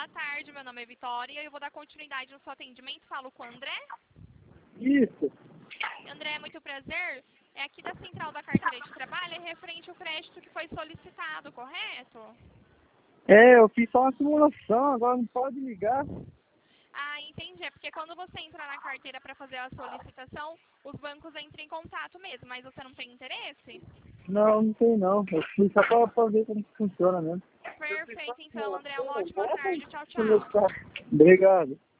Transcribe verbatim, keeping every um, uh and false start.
boa tarde, meu nome é Vitória e eu vou dar continuidade no seu atendimento. Falo com o André. Isso. André, muito prazer. É aqui da Central da Carteira de Trabalho, é referente ao crédito que foi solicitado, correto? É, eu fiz só uma simulação, agora não pode ligar. Ah, entendi. É porque quando você entra na carteira para fazer a solicitação, os bancos entram em contato mesmo, mas você não tem interesse? Não, não tem não. Eu fiz só pra, pra ver como que funciona mesmo. Perfeito, então, André. Uma ótima tarde. Tchau, tchau. Obrigado.